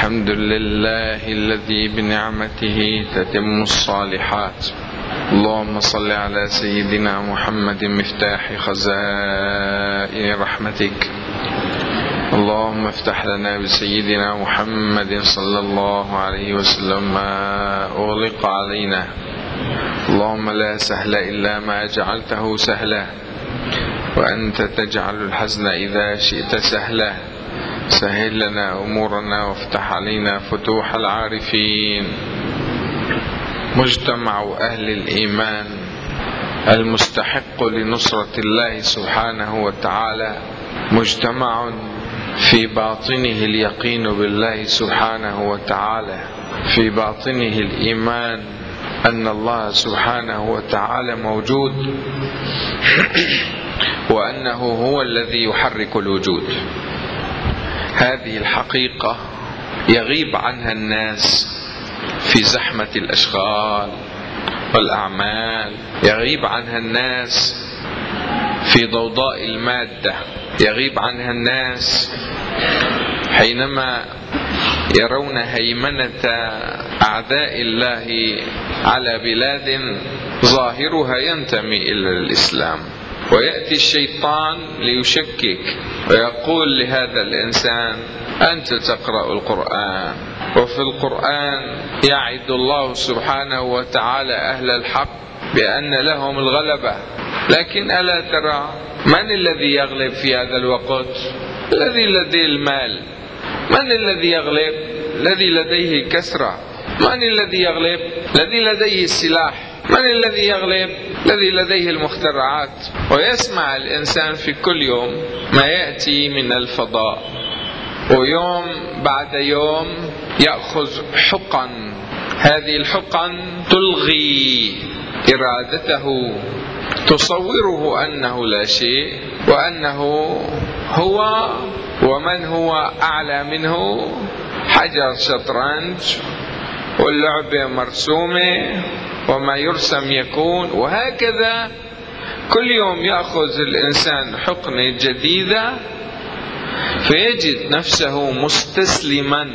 الحمد لله الذي بنعمته تتم الصالحات. اللهم صل على سيدنا محمد مفتاح خزائن رحمتك. اللهم افتح لنا بسيدنا محمد صلى الله عليه وسلم ما أغلق علينا. اللهم لا سهل إلا ما جعلته سهلا، وأنت تجعل الحزن إذا شئت سهلا. سهل لنا أمورنا وافتح علينا فتوح العارفين. مجتمع أهل الإيمان المستحق لنصرة الله سبحانه وتعالى مجتمع في باطنه اليقين بالله سبحانه وتعالى، في باطنه الإيمان أن الله سبحانه وتعالى موجود وأنه هو الذي يحرك الوجود. هذه الحقيقة يغيب عنها الناس في زحمة الأشغال والأعمال، يغيب عنها الناس في ضوضاء المادة، يغيب عنها الناس حينما يرون هيمنة أعداء الله على بلاد ظاهرها ينتمي إلى الإسلام، ويأتي الشيطان ليشكك ويقول لهذا الإنسان: أنت تقرأ القرآن، وفي القرآن يعد الله سبحانه وتعالى أهل الحق بأن لهم الغلبة، لكن ألا ترى من الذي يغلب في هذا الوقت؟ الذي لديه المال. من الذي يغلب؟ الذي لديه الكسرة. من الذي يغلب؟ الذي لديه السلاح. من الذي يغلب؟ الذي لديه المخترعات. ويسمع الإنسان في كل يوم ما يأتي من الفضاء، ويوم بعد يوم يأخذ حقن. هذه الحقن تلغي إرادته، تصوره أنه لا شيء، وأنه هو ومن هو أعلى منه، حجر شطرنج واللعبة مرسومة وما يرسم يكون. وهكذا كل يوم يأخذ الإنسان حقنة جديدة فيجد نفسه مستسلما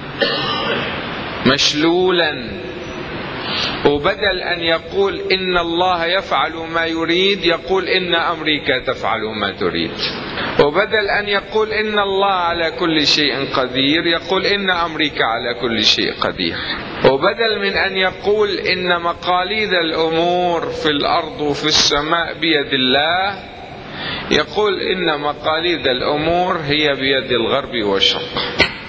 مشلولا، وبدل أن يقول إن الله يفعل ما يريد يقول إن أمريكا تفعل ما تريد، وبدل أن يقول إن الله على كل شيء قدير يقول إن أمريكا على كل شيء قدير، وبدل من أن يقول إن مقاليد الأمور في الأرض وفي السماء بيد الله يقول إن مقاليد الأمور هي بيد الغرب والشرق.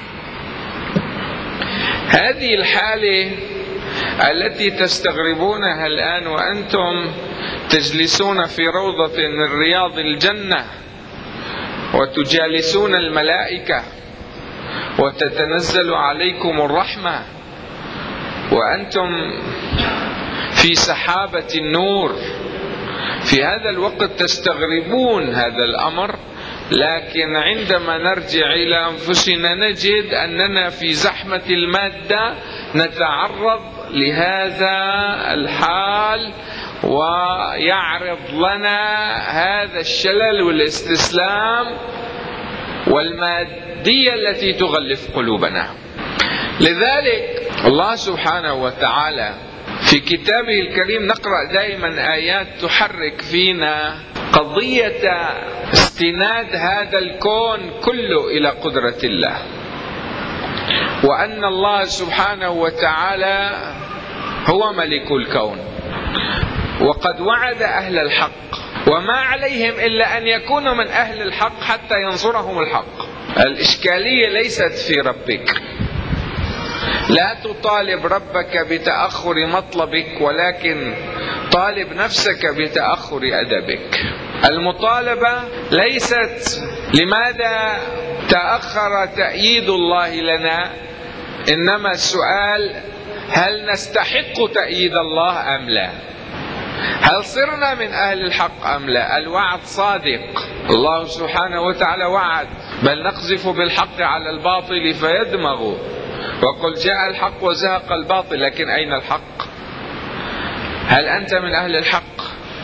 هذه الحالة التي تستغربونها الآن وأنتم تجلسون في روضة من رياض الجنة وتجالسون الملائكة وتتنزل عليكم الرحمة وأنتم في سحابة النور، في هذا الوقت تستغربون هذا الأمر. لكن عندما نرجع إلى أنفسنا نجد أننا في زحمة المادة نتعرض لهذا الحال، ويعرض لنا هذا الشلل والاستسلام والمادية التي تغلف قلوبنا. لذلك الله سبحانه وتعالى في كتابه الكريم نقرأ دائما آيات تحرك فينا قضية استناد هذا الكون كله إلى قدرة الله، وأن الله سبحانه وتعالى هو ملك الكون، وقد وعد أهل الحق وما عليهم إلا أن يكونوا من أهل الحق حتى ينصرهم الحق. الإشكالية ليست في ربك، لا تطالب ربك بتأخر مطلبك، ولكن طالب نفسك بتأخر أدبك. المطالبة ليست لماذا تأخر تأييد الله لنا، إنما السؤال هل نستحق تأييد الله أم لا؟ هل صرنا من أهل الحق أم لا؟ الوعد صادق، الله سبحانه وتعالى وعد: بل نقذف بالحق على الباطل فيدمغ وقل جاء الحق وزهق الباطل. لكن أين الحق؟ هل أنت من أهل الحق؟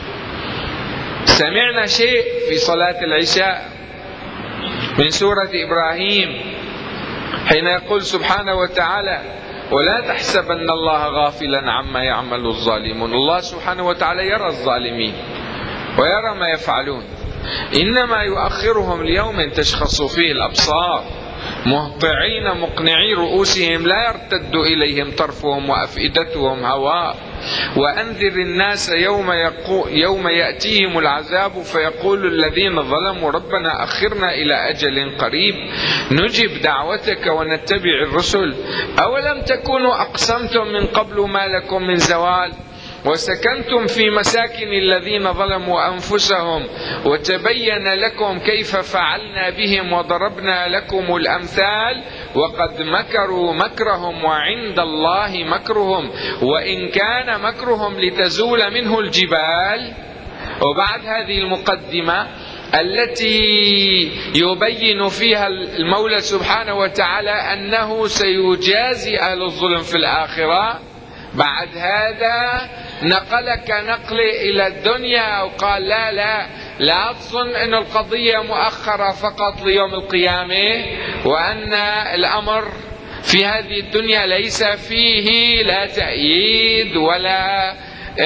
سمعنا شيء في صلاة العشاء من سورة إبراهيم حين يقول سبحانه وتعالى: ولا تحسبن الله غافلا عما يعمل الظالمون. الله سبحانه وتعالى يرى الظالمين ويرى ما يفعلون، إنما يؤخرهم ليوم تشخص فيه الأبصار مهطعين مقنعي رؤوسهم لا يرتد إليهم طرفهم وأفئدتهم هواء. وأنذر الناس يوم يأتيهم العذاب فيقول الذين ظلموا ربنا أخرنا إلى أجل قريب نجب دعوتك ونتبع الرسل أولم تكونوا أقسمتم من قبل ما لكم من زوال وسكنتم في مساكن الذين ظلموا أنفسهم وتبين لكم كيف فعلنا بهم وضربنا لكم الأمثال وقد مكروا مكرهم وعند الله مكرهم وإن كان مكرهم لتزول منه الجبال. وبعد هذه المقدمة التي يبين فيها المولى سبحانه وتعالى أنه سيجازي أهل الظلم في الآخرة، بعد هذا نقلك نقل إلى الدنيا وقال لا تظن أن القضية مؤخرة فقط ليوم القيامة، وأن الأمر في هذه الدنيا ليس فيه لا تأييد ولا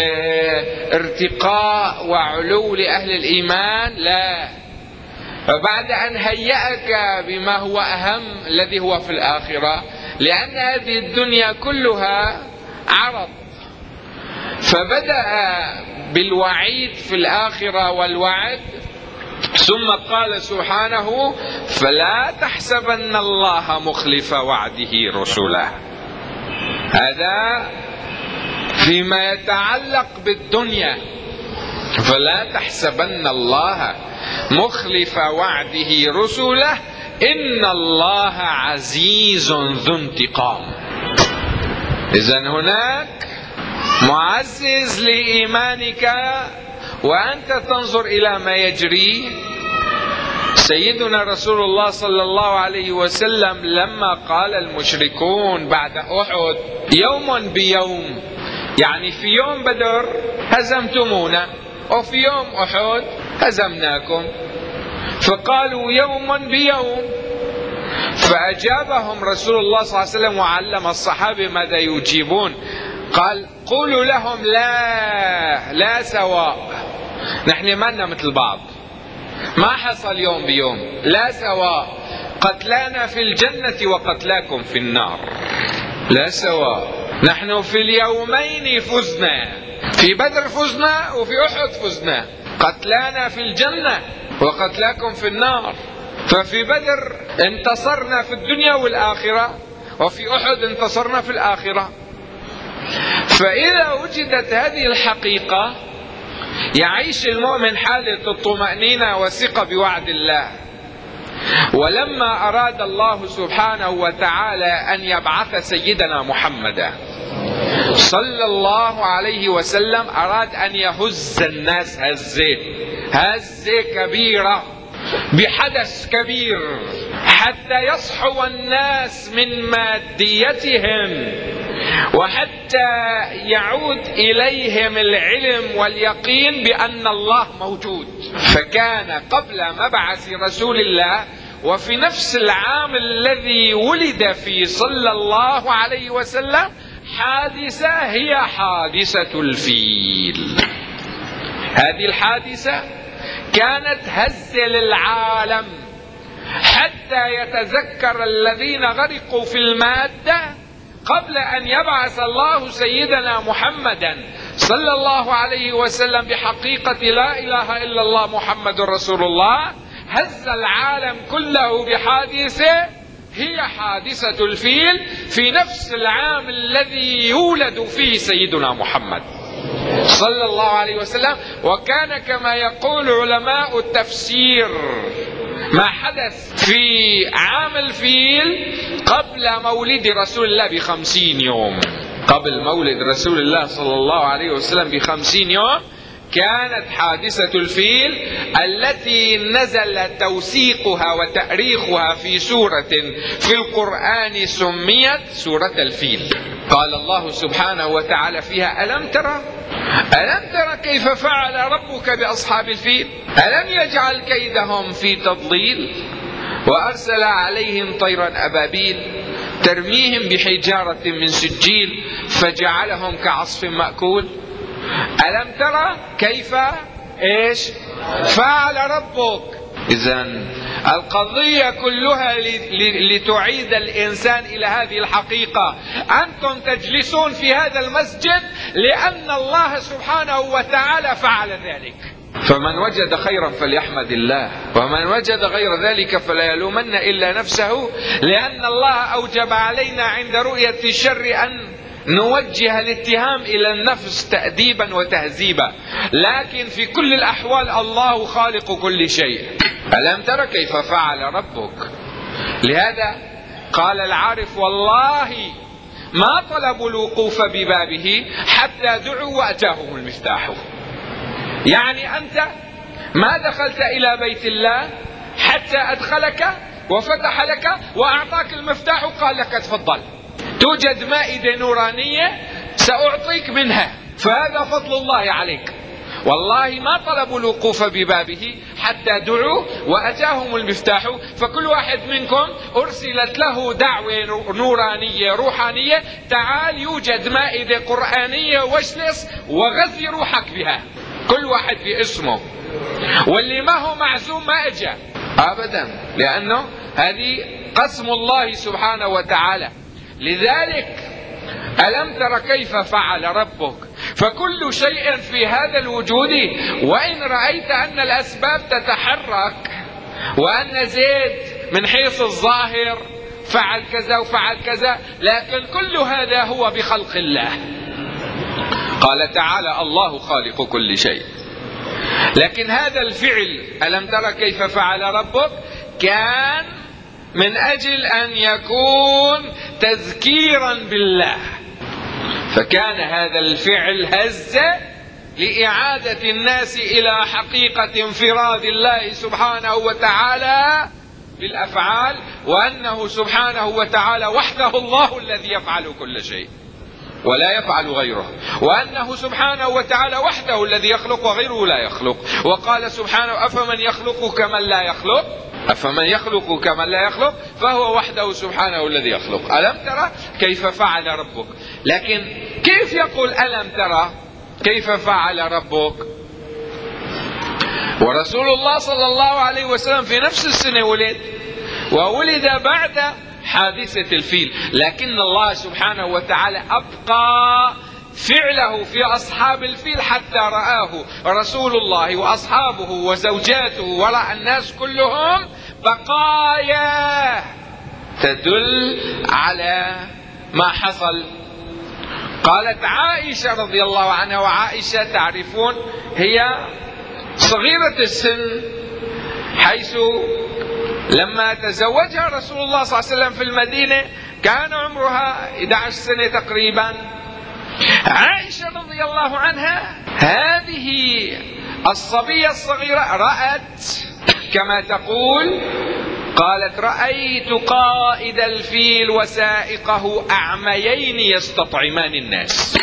ارتقاء وعلو لأهل الإيمان، لا. فبعد أن هيأك بما هو أهم الذي هو في الآخرة، لأن هذه الدنيا كلها عرض، فبدأ بالوعيد في الآخرة والوعد، ثم قال سبحانه: فلا تحسبن الله مخلف وعده رسله. هذا فيما يتعلق بالدنيا، فلا تحسبن الله مخلف وعده رسله إن الله عزيز ذو انتقام. إذن هناك معزز لإيمانك وأنت تنظر إلى ما يجري. سيدنا رسول الله صلى الله عليه وسلم لما قال المشركون بعد أحد يوم بيوم، يعني في يوم بدر هزمتمونا وفي يوم أحد هزمناكم، فقالوا يوم بيوم، فأجابهم رسول الله صلى الله عليه وسلم وعلم الصحابة ماذا يجيبون. قال: قولوا لهم لا سواء، نحن ما لنا مثل بعض، ما حصل يوم بيوم، لا سواء، قتلانا في الجنة وقتلاكم في النار، لا سواء، نحن في اليومين فزنا، في بدر فزنا وفي أحد فزنا، قتلانا في الجنة وقتلاكم في النار. ففي بدر انتصرنا في الدنيا والآخرة، وفي أحد انتصرنا في الآخرة. فإذا وجدت هذه الحقيقة يعيش المؤمن حالة الطمأنينة والثقة بوعد الله. ولما أراد الله سبحانه وتعالى أن يبعث سيدنا محمدا صلى الله عليه وسلم، أراد أن يهز الناس هزة كبيرة بحدث كبير حتى يصحو الناس من ماديتهم وحتى يعود إليهم العلم واليقين بأن الله موجود. فكان قبل مبعث رسول الله وفي نفس العام الذي ولد فيه صلى الله عليه وسلم حادثة هي حادثة الفيل. هذه الحادثة كانت هزة للعالم حتى يتذكر الذين غرقوا في المادة قبل أن يبعث الله سيدنا محمدا صلى الله عليه وسلم بحقيقة لا إله إلا الله محمد رسول الله. هز العالم كله بحادثة هي حادثة الفيل في نفس العام الذي يولد فيه سيدنا محمد صلى الله عليه وسلم. وكان كما يقول علماء التفسير ما حدث في عام الفيل قبل مولد رسول الله ب50 يوم، قبل مولد رسول الله صلى الله عليه وسلم ب50 يوم كانت حادثة الفيل التي نزل توثيقها وتأريخها في سورة في القرآن سميت سورة الفيل. قال الله سبحانه وتعالى فيها: ألم ترى كيف فعل ربك بأصحاب الفيل ألم يجعل كيدهم في تضليل وأرسل عليهم طيرا أبابيل ترميهم بحجارة من سجيل فجعلهم كعصف مأكول. ألم ترى كيف فعل ربك؟ إذن القضية كلها لتعيد الإنسان إلى هذه الحقيقة. أنتم تجلسون في هذا المسجد لأن الله سبحانه وتعالى فعل ذلك، فمن وجد خيرا فليحمد الله، ومن وجد غير ذلك فلا يلومن إلا نفسه، لأن الله أوجب علينا عند رؤية الشر أن نوجه الاتهام إلى النفس تأديبا وتهذيبا، لكن في كل الأحوال الله خالق كل شيء. ألم ترى كيف فعل ربك؟ لهذا قال العارف والله ما طلبوا الوقوف ببابه حتى دعوا وأتاهم المفتاح. يعني أنت ما دخلت إلى بيت الله حتى أدخلك وفتح لك وأعطاك المفتاح وقال لك تفضل، توجد مائدة نورانية سأعطيك منها، فهذا فضل الله عليك. والله ما طلبوا الوقوف ببابه حتى دعوا وأتاهم المفتاح. فكل واحد منكم أرسلت له دعوة نورانية روحانية، تعال يوجد مائدة قرآنية واجلس وغذي روحك بها، كل واحد باسمه، واللي ما هو معزوم ما اجى ابدا، لانه هذه قسم الله سبحانه وتعالى. لذلك ألم تر كيف فعل ربك؟ فكل شيء في هذا الوجود وإن رأيت أن الأسباب تتحرك وأن زيد من حيث الظاهر فعل كذا وفعل كذا، لكن كل هذا هو بخلق الله. قال تعالى الله خالق كل شيء. لكن هذا الفعل ألم تر كيف فعل ربك كان من أجل أن يكون تذكيرا بالله، فكان هذا الفعل هزة لإعادة الناس إلى حقيقة انفراد الله سبحانه وتعالى بالأفعال، وأنه سبحانه وتعالى وحده الله الذي يفعل كل شيء ولا يفعل غيره، وأنه سبحانه وتعالى وحده الذي يخلق وغيره لا يخلق. وقال سبحانه أفمن يخلق كمن لا يخلق، أفمن يخلق كمن لا يخلق، فهو وحده سبحانه الذي يخلق. ألم ترى كيف فعل ربك؟ لكن كيف يقول ألم ترى كيف فعل ربك ورسول الله صلى الله عليه وسلم في نفس السنة ولد، وولد بعد حادثة الفيل، لكن الله سبحانه وتعالى أبقى فعله في أصحاب الفيل حتى رآه رسول الله وأصحابه وزوجاته ورأى الناس كلهم بقايا تدل على ما حصل. قالت عائشة رضي الله عنها، وعائشة تعرفون هي صغيرة السن، حيث لما تزوجها رسول الله صلى الله عليه وسلم في المدينة كان عمرها 11 سنة تقريبا. عائشة رضي الله عنها هذه الصبية الصغيرة رأت كما تقول، قالت رأيت قائد الفيل وسائقه أعميين يستطعمان الناس.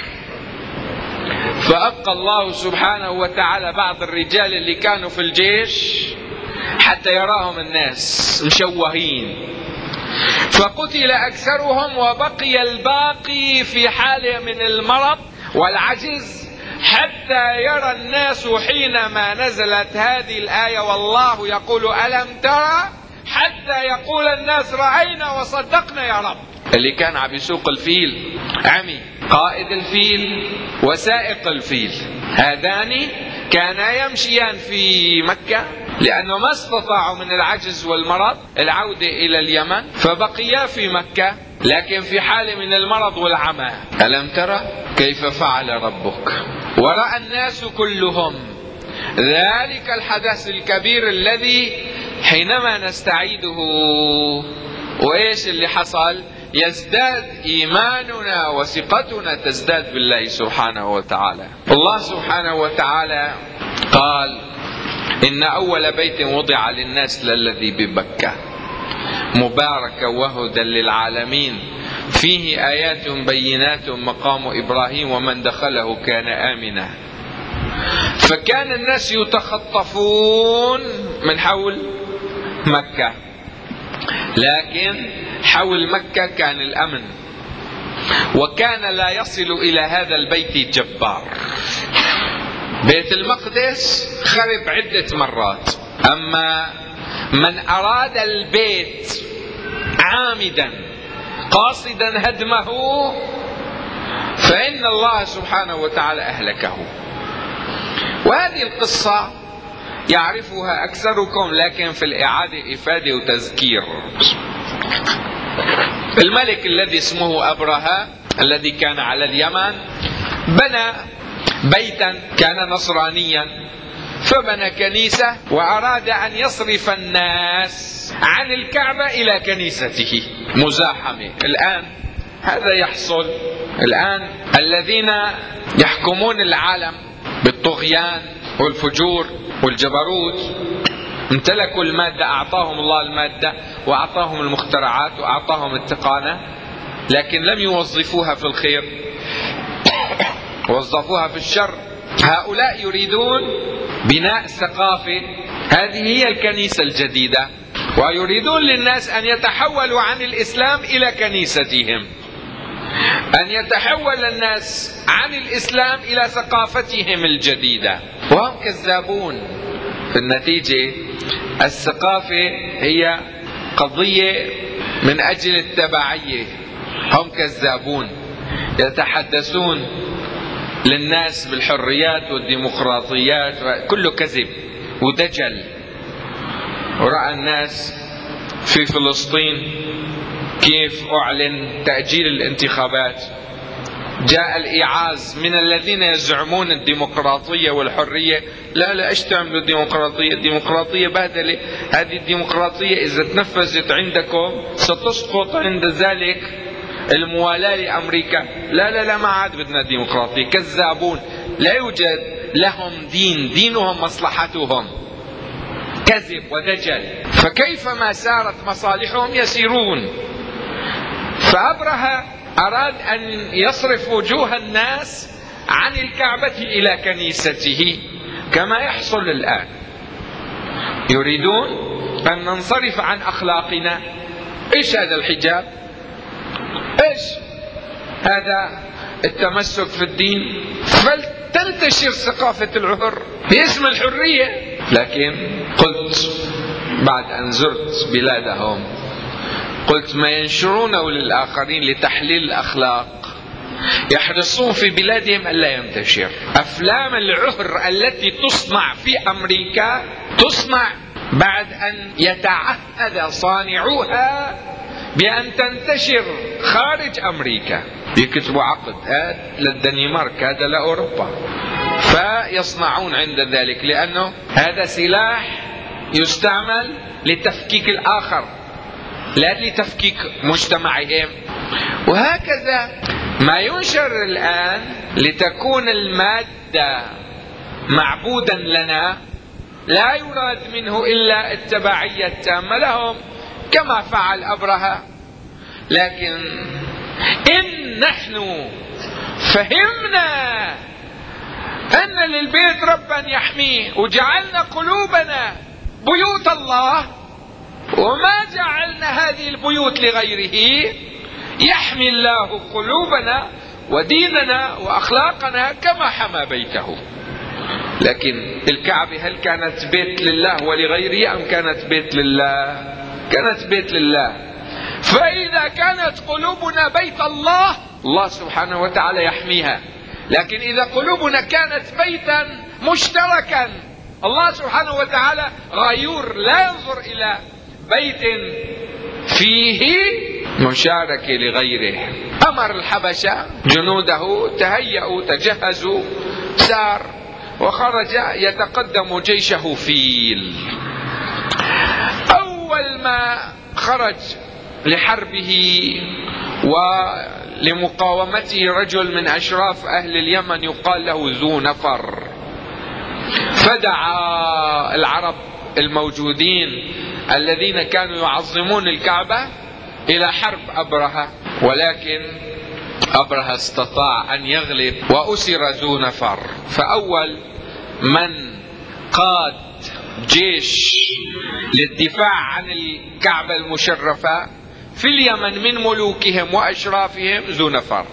فأبقى الله سبحانه وتعالى بعض الرجال اللي كانوا في الجيش حتى يراهم الناس مشوهين، فقتل أكثرهم وبقي الباقي في حالة من المرض والعجز، حتى يرى الناس حينما نزلت هذه الآية والله يقول ألم ترى، حتى يقول الناس رأينا وصدقنا يا رب. اللي كان عم يسوق الفيل عمي، قائد الفيل وسائق الفيل، هذان كانا يمشيان في مكة لأنه ما استطاعوا من العجز والمرض العودة إلى اليمن، فبقيا في مكة لكن في حالة من المرض والعمى. ألم ترى كيف فعل ربك؟ ورأى الناس كلهم ذلك الحدث الكبير الذي حينما نستعيده وإيش اللي حصل؟ يزداد إيماننا وثقتنا تزداد بالله سبحانه وتعالى. الله سبحانه وتعالى قال إن أول بيت وضع للناس للذي ببكة مباركا وهدى للعالمين فيه آيات بينات مقام إبراهيم ومن دخله كان آمنا. فكان الناس يتخطفون من حول مكة لكن حول مكة كان الأمن، وكان لا يصل إلى هذا البيت جبار. بيت المقدس خرب عدة مرات، أما من أراد البيت عامدا قاصدا هدمه فإن الله سبحانه وتعالى أهلكه. وهذه القصة يعرفها أكثركم، لكن في الإعادة إفادة وتذكير. الملك الذي اسمه أبرهة الذي كان على اليمن بنى بيتا، كان نصرانيا، فبنى كنيسة وأراد أن يصرف الناس عن الكعبة إلى كنيسته. مزاحمة الآن هذا يحصل. الآن الذين يحكمون العالم بالطغيان والفجور والجبروت امتلكوا المادة، أعطاهم الله المادة وأعطاهم المخترعات وأعطاهم التقانة، لكن لم يوظفوها في الخير، وظفوها في الشر. هؤلاء يريدون بناء ثقافة، هذه هي الكنيسة الجديدة، ويريدون للناس أن يتحولوا عن الإسلام إلى كنيستهم، أن يتحول الناس عن الإسلام إلى ثقافتهم الجديدة، وهم كذابون. في النتيجة الثقافة هي قضية من أجل التبعية، هم كذابون يتحدثون للناس بالحريات والديمقراطيات، كله كذب ودجل. ورأى الناس في فلسطين كيف أعلن تأجيل الانتخابات، جاء الإيعاز من الذين يزعمون الديمقراطية والحرية. لا ايش تعملوا الديمقراطية؟ الديمقراطية بهدلة، هذه الديمقراطية إذا تنفذت عندكم ستسقط عند ذلك الموالاة لأمريكا. لا ما عاد بدنا ديمقراطية. كذابون، لا يوجد لهم دين، دينهم مصلحتهم، كذب ودجل. فكيفما سارت مصالحهم يسيرون. فأبرهة أراد أن يصرف وجوه الناس عن الكعبة إلى كنيسته كما يحصل الآن. يريدون أن ننصرف عن أخلاقنا. إيش هذا الحجاب؟ إيش هذا التمسك في الدين؟ فلتنتشر ثقافة العهر باسم الحرية. لكن قلت بعد أن زرت بلادهم، قلت ما ينشرونه للآخرين لتحليل الأخلاق يحرصون في بلادهم ألا ينتشر. أفلام العهر التي تصنع في أمريكا تصنع بعد أن يتعهد صانعوها بأن تنتشر خارج أمريكا، يكتبوا عقد هذا للدنمارك، هذا لأوروبا، فيصنعون عند ذلك، لأنه هذا سلاح يستعمل لتفكيك الآخر لا لتفكيك مجتمعهم. وهكذا ما ينشر الآن لتكون المادة معبودا لنا، لا يراد منه إلا التبعية التامة لهم كما فعل أبرهة. لكن إن نحن فهمنا أن للبيت ربا يحميه وجعلنا قلوبنا بيوت الله، وما جعلنا هذه البيوت لغيره، يحمي الله قلوبنا وديننا وأخلاقنا كما حمى بيته. لكن الكعبة هل كانت بيت لله ولغيره أم كانت بيت لله؟ كانت بيت لله. فإذا كانت قلوبنا بيت الله، الله سبحانه وتعالى يحميها. لكن إذا قلوبنا كانت بيتا مشتركا، الله سبحانه وتعالى غيور لا ينظر إلى بيت فيه مشاركة لغيره. أمر الحبشة جنوده تهيأوا تجهزوا، سار وخرج يتقدم جيشه فيل. أول ما خرج لحربه ولمقاومته رجل من أشراف أهل اليمن يقال له ذو نفر، فدعا العرب الموجودين الذين كانوا يعظمون الكعبة إلى حرب أبرهة، ولكن أبرهة استطاع أن يغلب وأسر ذو نفر. فأول من قاد جيش للدفاع عن الكعبة المشرفة في اليمن من ملوكهم وأشرافهم ذو نفر.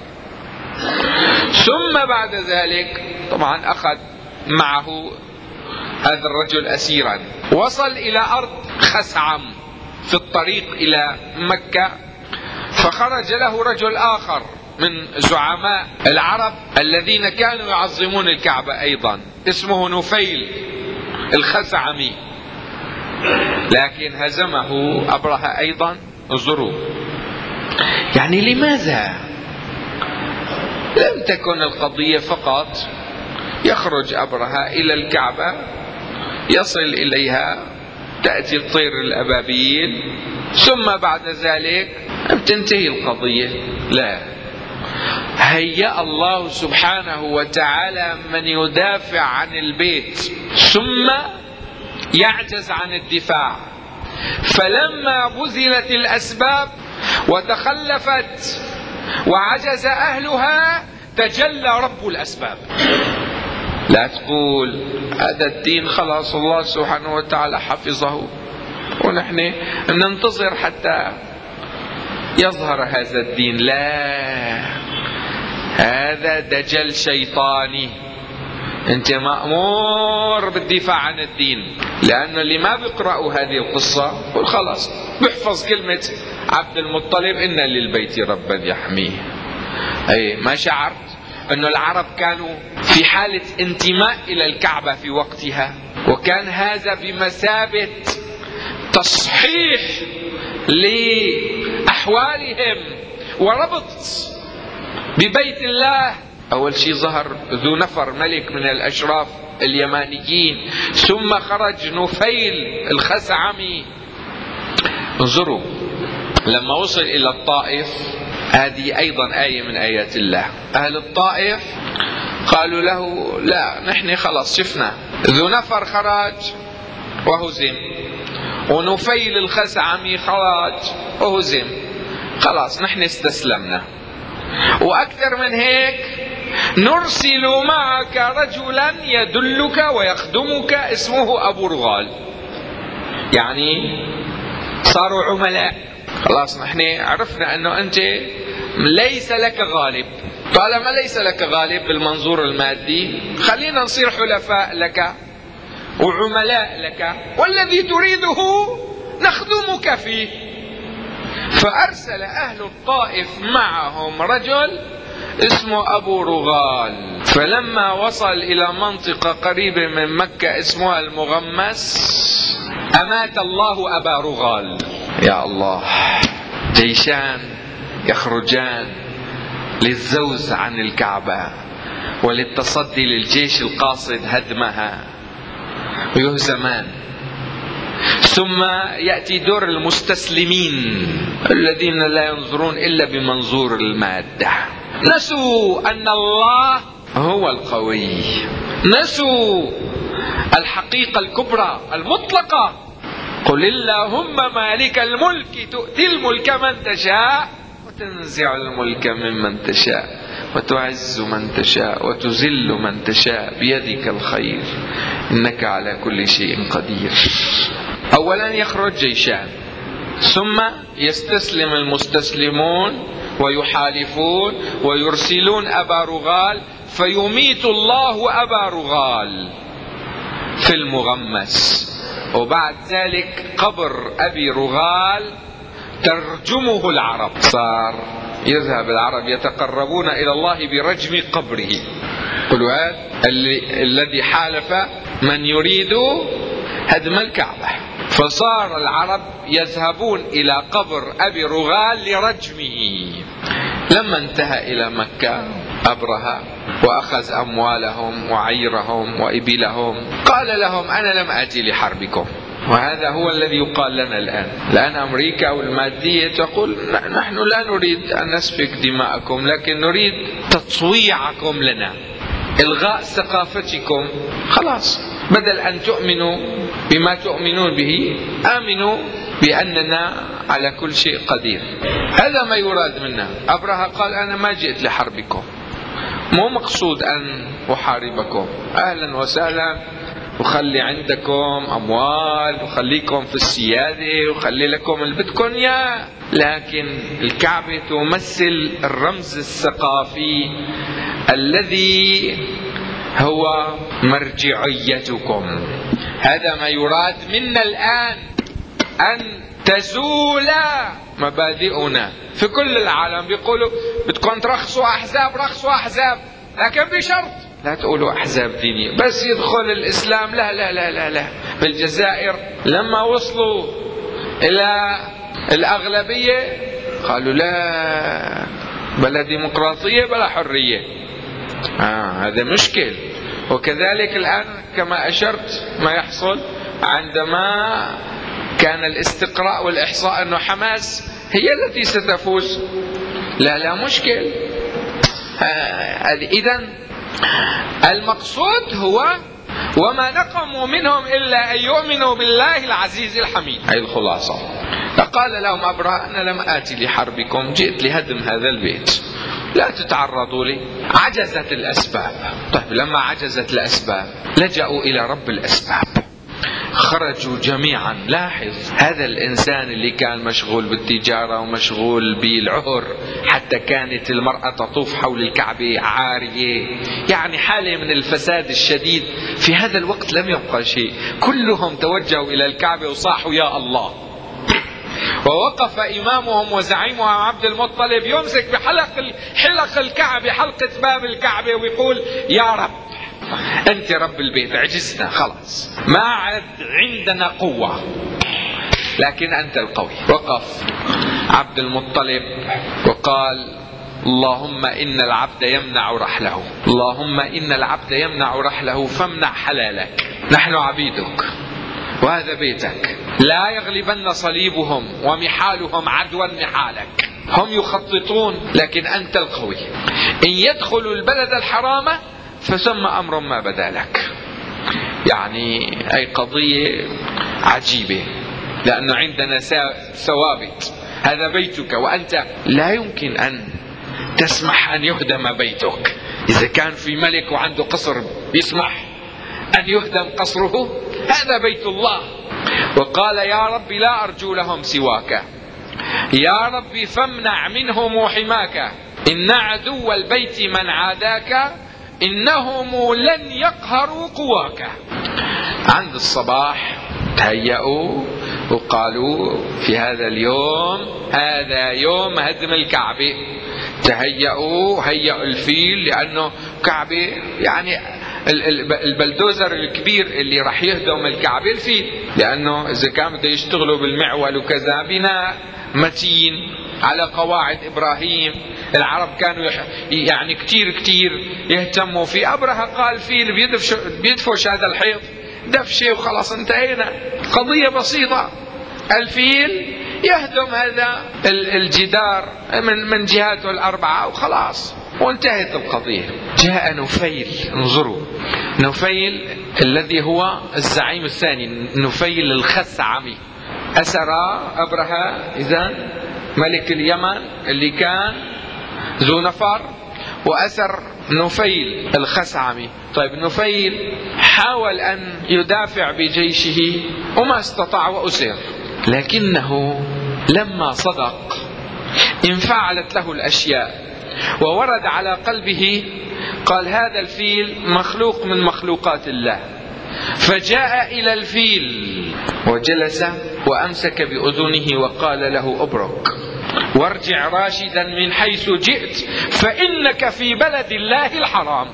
ثم بعد ذلك طبعا أخذ معه هذا الرجل أسيرا، وصل إلى أرض خسعم في الطريق إلى مكة، فخرج له رجل آخر من زعماء العرب الذين كانوا يعظمون الكعبة أيضا، اسمه نفيل الخسعمي، لكن هزمه أبرهة أيضا. انظروا يعني لماذا لم تكن القضية فقط يخرج أبرهة إلى الكعبة، يصل إليها، تأتي الطير الأبابيل، ثم بعد ذلك تنتهي القضية؟ لا، هيأ الله سبحانه وتعالى من يدافع عن البيت ثم يعجز عن الدفاع. فلما بذلت الأسباب وتخلفت وعجز أهلها تجلى رب الأسباب. لا تقول هذا الدين خلاص الله سبحانه وتعالى حفظه ونحن ننتظر حتى يظهر هذا الدين. لا، هذا دجل شيطاني. انت مأمور بالدفاع عن الدين، لأنه اللي ما بيقرأوا هذه القصة قل خلاص بيحفظ كلمة عبد المطلب إن للبيت ربا يحميه. أي ما شعرت أن العرب كانوا في حالة انتماء إلى الكعبة في وقتها، وكان هذا بمثابة تصحيح لأحوالهم وربط ببيت الله. أول شيء ظهر ذو نفر ملك من الأشراف اليمانيين، ثم خرج نفيل الخسعمي. انظروا لما وصل إلى الطائف، هذه أيضا آية من آيات الله، أهل الطائف قالوا له لا نحن خلاص شفنا ذو نفر خرج وهزم، ونفيل الخسعمي خرج وهزم، خلاص نحن استسلمنا، وأكثر من هيك نرسل معك رجلا يدلك ويخدمك اسمه أبو رغال. يعني صاروا عملاء، خلاص نحن عرفنا أنه أنت ليس لك غالب، طالما ليس لك غالب بالمنظور المادي خلينا نصير حلفاء لك وعملاء لك، والذي تريده نخدمك فيه. فأرسل أهل الطائف معهم رجل اسمه أبو رغال. فلما وصل إلى منطقة قريبة من مكة اسمها المغمس أمات الله أبا رغال. يا الله، جيشان يخرجان للزوز عن الكعبة وللتصدي للجيش القاصد هدمها ويهزمان. ثم يأتي دور المستسلمين الذين لا ينظرون إلا بمنظور المادة، نسوا أن الله هو القوي، نسوا الحقيقة الكبرى المطلقة. قل اللهم مالك الملك تؤتي الملك من تشاء وتنزع الملك ممن تشاء وتعز من تشاء وتذل من تشاء بيدك الخير إنك على كل شيء قدير. أولا يخرج جيشان، ثم يستسلم المستسلمون ويحالفون ويرسلون أبا رغال، فيميت الله أبا رغال في المغمس. وبعد ذلك قبر أبي رغال ترجمه العرب، صار يذهب العرب يتقربون إلى الله برجم قبره. قلوا هذا الذي حالف من يريد هدم الكعبة. فصار العرب يذهبون إلى قبر أبي رغال لرجمه. لما انتهى إلى مكة أبرهة وأخذ أموالهم وعيرهم وإبلهم، قال لهم أنا لم آتي لحربكم. وهذا هو الذي يقال لنا الآن أمريكا والمادية تقول نحن لا نريد أن نسفك دماءكم، لكن نريد تطويعكم لنا، إلغاء ثقافتكم. خلاص، بدل أن تؤمنوا بما تؤمنون به آمنوا بأننا على كل شيء قدير. هذا ما يراد منا. أبرهة قال أنا ما جئت لحربكم، مو مقصود أن أحاربكم، أهلا وسهلا وخلي عندكم أموال وخليكم في السيادة وخلي لكم اللي بدكم إياه. لكن الكعبة تمثل الرمز الثقافي الذي هو مرجعيتكم. هذا ما يراد منا الآن، أن تزول مبادئنا في كل العالم. بيقولوا بدكم ترخصوا أحزاب، رخصوا أحزاب، لكن بشرط لا تقولوا أحزاب دينية. بس يدخل الإسلام لا لا لا لا لا. بالجزائر لما وصلوا إلى الأغلبية قالوا لا، بلا ديمقراطية بلا حرية. هذا مشكل. وكذلك الآن كما أشرت ما يحصل عندما كان الاستقراء والإحصاء أنه حماس هي التي ستفوز. لا مشكل. إذن المقصود هو وما نقموا منهم إلا أن يؤمنوا بالله العزيز الحميد. هي الخلاصة. فقال لهم أبرهة أنا لم آتي لحربكم، جئت لهدم هذا البيت، لا تتعرضوا لي. عجزت الأسباب. طيب لما عجزت الأسباب لجأوا إلى رب الأسباب، خرجوا جميعا. لاحظ هذا الإنسان اللي كان مشغول بالتجارة ومشغول بالعهر، حتى كانت المرأة تطوف حول الكعبة عارية، يعني حالة من الفساد الشديد. في هذا الوقت لم يبقى شيء، كلهم توجهوا إلى الكعبة وصاحوا يا الله. ووقف إمامهم وزعيمهم عبد المطلب يمسك بحلق الكعبة، حلقة باب الكعبة، ويقول يا رب أنت رب البيت، عجزنا خلاص، ما عاد عندنا قوة، لكن أنت القوي. وقف عبد المطلب وقال اللهم إن العبد يمنع رحله، اللهم إن العبد يمنع رحله فامنع حلالك، نحن عبيدك وهذا بيتك، لا يغلبن صليبهم ومحالهم عدوا محالك. هم يخططون لكن أنت القوي. إن يدخلوا البلد الحرام فثم أمر ما بدا لك. يعني أي قضية عجيبة، لأنه عندنا ثوابت. هذا بيتك وأنت لا يمكن أن تسمح أن يهدم بيتك. إذا كان في ملك وعنده قصر يسمح أن يهدم قصره؟ هذا بيت الله. وقال يا رب لا أرجو لهم سواك، يا رب فامنع منهم حماك، إن عدو البيت من عاداك إنهم لن يقهروا قواك. عند الصباح تهيأوا وقالوا في هذا اليوم، هذا يوم هدم الكعبة. تهيأوا، هيأوا الفيل، لأنه كعبة يعني البلدوزر الكبير اللي راح يهدم الكعبة الفيل، لأنه إذا كان بده يشتغلوا بالمعول وكذا، بناء متين على قواعد إبراهيم. العرب كانوا يعني كتير يهتموا فيه. أبرهة قال فيل بيدفش هذا الحيط، دفشه وخلاص انتهينا، قضية بسيطة. الفيل يهدم هذا الجدار من جهاته الأربعة وخلاص وانتهت القضية. جاء نفيل، انظروا، نفيل الذي هو الزعيم الثاني، نفيل الخثعمي، أسر أبرهة إذن ملك اليمن اللي كان ذو نفر، وأسر نفيل الخثعمي. طيب نفيل حاول أن يدافع بجيشه وما استطاع وأسر، لكنه لما صدق انفعلت له الأشياء وورد على قلبه، قال هذا الفيل مخلوق من مخلوقات الله. فجاء إلى الفيل وجلس وأمسك بأذنه وقال له أبرك وارجع راشدا من حيث جئت فإنك في بلد الله الحرام.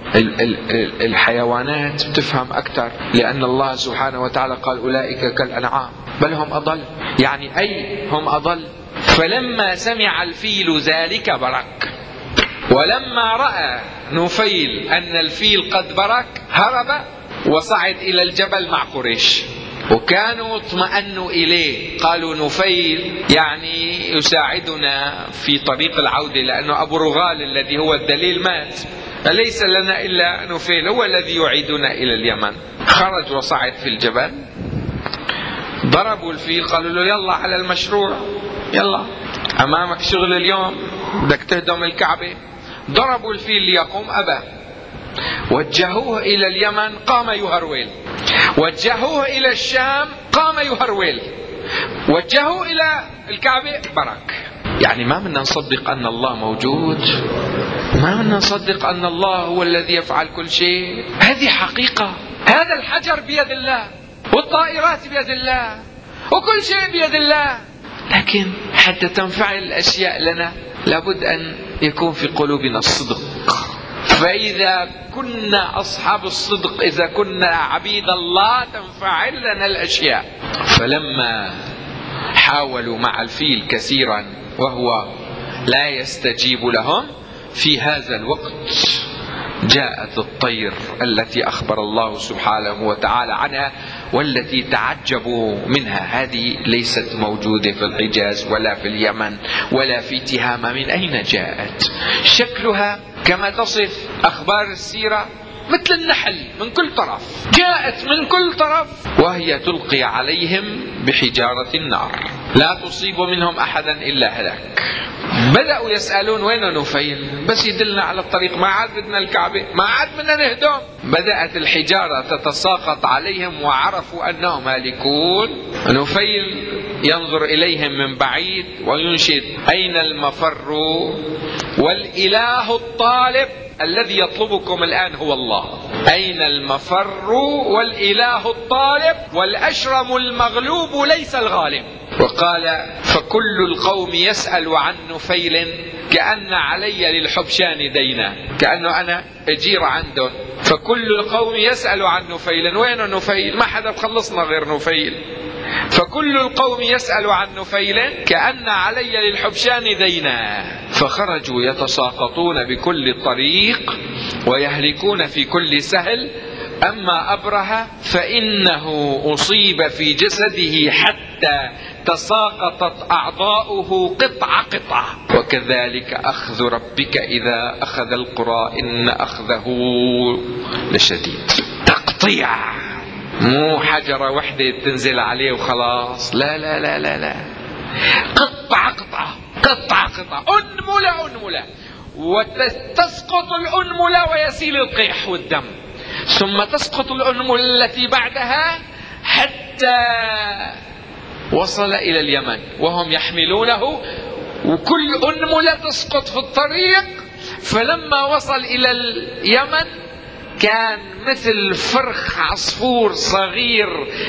الحيوانات تفهم أكثر، لأن الله سبحانه وتعالى قال أولئك كالأنعام بل هم أضل، يعني أي هم أضل. فلما سمع الفيل ذلك برك، ولما رأى نفيل أن الفيل قد برك هرب وصعد إلى الجبل مع قريش، وكانوا اطمأنوا إليه، قالوا نفيل يعني يساعدنا في طريق العودة، لأنه أبو رغال الذي هو الدليل مات، فليس لنا إلا نفيل هو الذي يعيدنا إلى اليمن. خرج وصعد في الجبل، ضربوا الفيل، قالوا له يلا على المشروع، يلا أمامك شغل اليوم، بدك تهدم الكعبة. ضربوا الفيل ليقوم، أبى. وجهوه إلى اليمن، قام يهرول. وجهوه إلى الشام قام يهرول، وجهوه إلى الكعبة برك. يعني ما بدنا نصدق أن الله موجود، ما بدنا نصدق أن الله هو الذي يفعل كل شيء. هذه حقيقة. هذا الحجر بيد الله، والطائرات بيد الله، وكل شيء بيد الله. لكن حتى تنفعل الأشياء لنا لابد أن يكون في قلوبنا الصدق. فإذا كنا أصحاب الصدق، إذا كنا عبيد الله، تنفعل لنا الأشياء. فلما حاولوا مع الفيل كثيرا وهو لا يستجيب لهم، في هذا الوقت جاءت الطير التي أخبر الله سبحانه وتعالى عنها والتي تعجبوا منها. هذه ليست موجودة في الحجاز ولا في اليمن ولا في تهامة. من أين جاءت؟ شكلها كما تصف أخبار السيرة مثل النحل من كل طرف، جاءت من كل طرف وهي تلقي عليهم بحجارة النار، لا تصيب منهم أحدا إلا هلاك. بدأوا يسألون وين نفيل؟ بس يدلنا على الطريق، ما عاد بدنا الكعبة، ما عاد بدنا نهدم. بدأت الحجارة تتساقط عليهم وعرفوا أنهم هالكون. نفيل ينظر إليهم من بعيد وينشد: أين المفر والإله الطالب الذي يطلبكم الآن هو الله. أين المفر والإله الطالب والأشرم المغلوب ليس الغالب. وقال: فكل القوم يسأل عن نفيل كأن علي للحبشان دينا، كأنه أنا أجير عندهم. فكل القوم يسأل عن نفيل، وين نفيل؟ ما حدا بخلصنا غير نفيل. فكل القوم يسأل عن نفيل كأن علي للحبشان دينا. فخرجوا يتساقطون بكل طريق ويهلكون في كل سهل. أما أبرهة فإنه أصيب في جسده حتى تساقطت أعضاؤه قطعة قطعة. وكذلك أخذ ربك إذا أخذ القرى إن أخذه لشديد. تقطيع، مو حجرة وحدة تنزل عليه وخلاص، لا لا لا لا لا، قطعة قطعة قطعة قطعة، أنملة أنملة، وتسقط الأنملة ويسيل القيح والدم، ثم تسقط الأنملة التي بعدها حتى وصل إلى اليمن وهم يحملونه، وكل أنملة تسقط في الطريق. فلما وصل إلى اليمن كان مثل فرخ عصفور صغير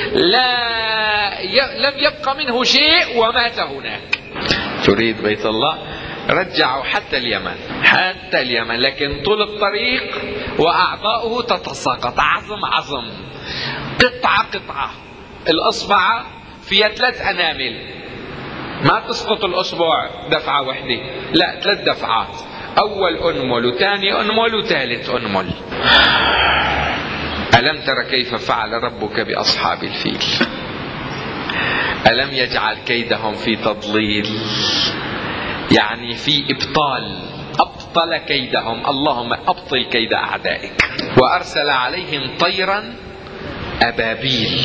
لم يبقى منه شيء ومات هناك. تريد بيت الله؟ رجعوا حتى اليمن، لكن طول الطريق وأعضاؤه تتساقط عظم عظم، قطعة قطعة. الأصبع فيها 3 أنامل، ما تسقط الأصبع دفعة واحدة، لا 3 دفعات، أول أنمل وثاني أنمل وثالث أنمل. ألم تر كيف فعل ربك بأصحاب الفيل؟ ألم يجعل كيدهم في تضليل؟ يعني في إبطال، أبطل كيدهم. اللهم أبطل كيد أعدائك. وأرسل عليهم طيرا أبابيل.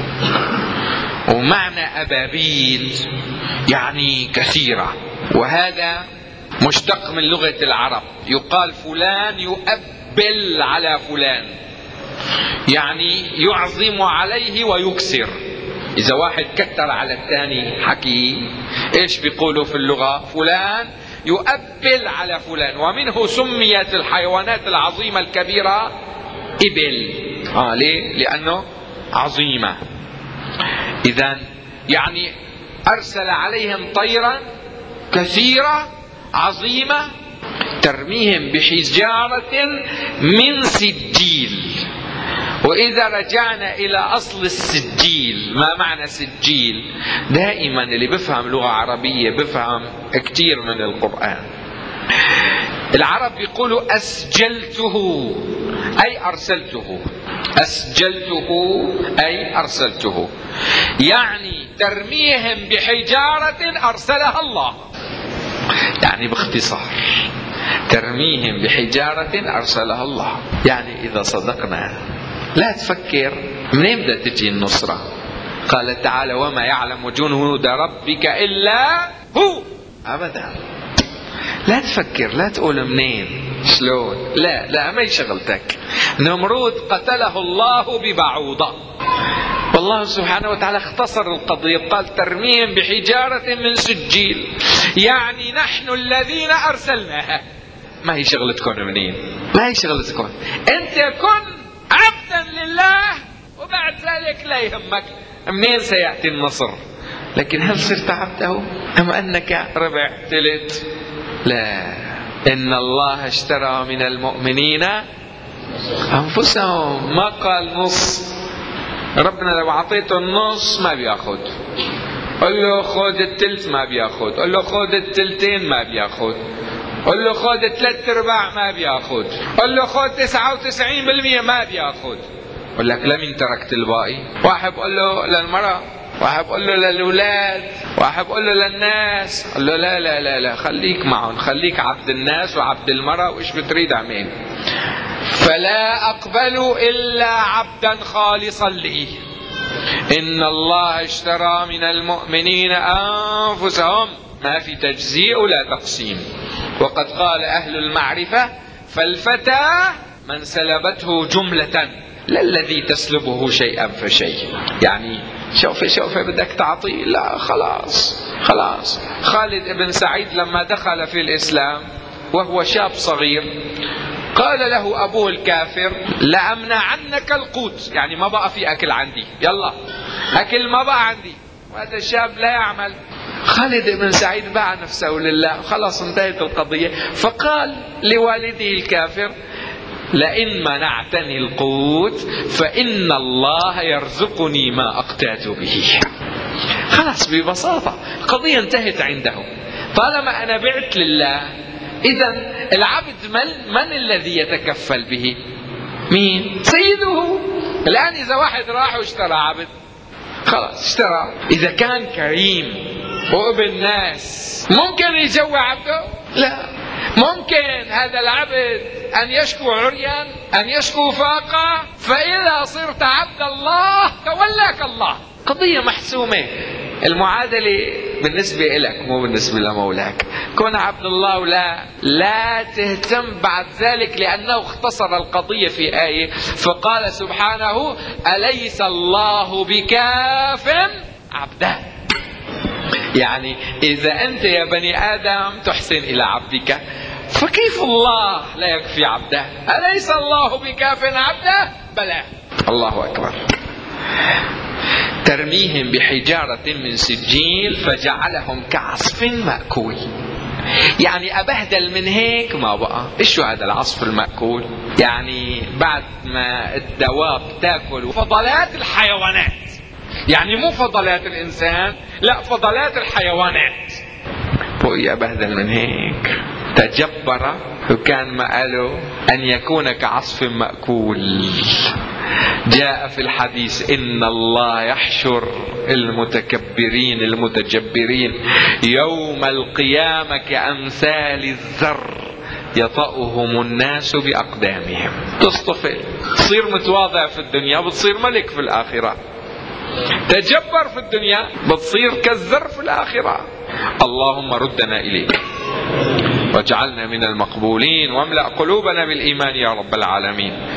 ومعنى أبابيل يعني كثيرة، وهذا مشتق من لغة العرب. يقال فلان يؤبل على فلان، يعني يعظم عليه ويكسر. إذا واحد كتر على الثاني حكي، إيش بيقولوا في اللغة؟ فلان يؤبل على فلان. ومنه سميت الحيوانات العظيمة الكبيرة إبل. ليه؟ لأنه عظيمة. إذن يعني أرسل عليهم طيرا كثيرة عظيمة ترميهم بحجارة من سجيل. وإذا رجعنا إلى أصل السجيل، ما معنى سجيل؟ دائما اللي بفهم لغة عربية بفهم كتير من القرآن. العرب يقولوا أسجلته أي أرسلته، أسجلته أي أرسلته، يعني ترميهم بحجارة أرسلها الله. يعني باختصار ترميهم بحجارة أرسلها الله. يعني إذا صدقنا لا تفكر منين بدها تجي النصرة. قال تعالى: وما يعلم جنود ربك إلا هو. أبدا لا تفكر، لا تقول منين. شلون؟ لا ما هي شغلتك. نمرود قتله الله ببعوضة، والله سبحانه وتعالى اختصر القضية، قال ترميهم بحجارة من سجيل، يعني نحن الذين أرسلناها. ما هي شغلتكم منين؟ ما هي شغلتكم. أنت كن عبدا لله وبعد ذلك لا يهمك منين سيأتي النصر. لكن هل صرت عبده أم أنك ربع ثلث؟ لا، إن الله اشترى من المؤمنين أنفسهم، ما قال نص. ربنا لو أعطيته النص ما بياخد، قل له خذ الثلث ما بياخد، قل له خذ الثلثين ما بياخد، قل له خذ 3/4 ما بياخد، قل له خذ 99% ما بياخد. قل لك لمن تركت الباقي؟ واحد قل له للمرأة، واحد قل له للأولاد، واحد قل له للناس. قل له لا لا لا لا، خليك معهم، خليك عبد الناس وعبد المرأة، وإيش بتريد أعمل؟ فلا أقبل إلا عبدا خالصا لي. إن الله اشترى من المؤمنين أنفسهم، ما في تجزيء ولا تقسيم. وقد قال أهل المعرفة فالفتى من سلبته جملة لا الذي تسلبه شيئا فشيء. يعني شوف بدك تعطي، لا خلاص. خالد بن سعيد لما دخل في الإسلام وهو شاب صغير قال له أبوه الكافر لأمنعنك القوت، يعني ما بقى في أكل عندي، يلا أكل ما بقى عندي. وهذا الشاب لا يعمل. خالد بن سعيد باع نفسه لله، خلاص انتهت القضية. فقال لوالده الكافر لئن منعتني القوت فإن الله يرزقني ما أقتات به. خلاص ببساطة القضية انتهت عنده. طالما أنا بعت لله، إذن العبد من الذي يتكفل به؟ مين؟ سيده. الآن إذا واحد راح واشترى عبد، خلاص اشترى، إذا كان كريم وابن ناس ممكن يجوع عبده؟ لا. ممكن هذا العبد أن يشكو عريان، أن يشكو فاقة، فإذا صرت عبد الله تولاك الله. قضية محسومة. المعادلة بالنسبة لك مو بالنسبة لمولاك. كن عبد الله ولا لا تهتم بعد ذلك، لأنه اختصر القضية في آية فقال سبحانه أليس الله بكاف عبده. يعني إذا أنت يا بني آدم تحسن إلى عبدك، فكيف الله لا يكفي عبده؟ أليس الله بكاف عبده؟ بلى. الله أكبر. ترميهم بحجارة من سجيل فجعلهم كعصف مأكول. يعني أبهدل من هيك ما بقى. إيش هذا العصف المأكول؟ يعني بعد ما الدواب تأكل فضلات الحيوانات، يعني مو فضلات الإنسان، لا فضلات الحيوانات. بقي أبهدل من هيك. تجبر وكان مآله أن يكون كعصف مأكول. جاء في الحديث إن الله يحشر المتكبرين المتجبرين يوم القيامة كأمثال الذر يطأهم الناس بأقدامهم. تصطفل، تصير متواضع في الدنيا بتصير ملك في الآخرة. تجبر في الدنيا بتصير كالذر في الآخرة. اللهم ردنا إليك واجعلنا من المقبولين واملأ قلوبنا بالإيمان يا رب العالمين.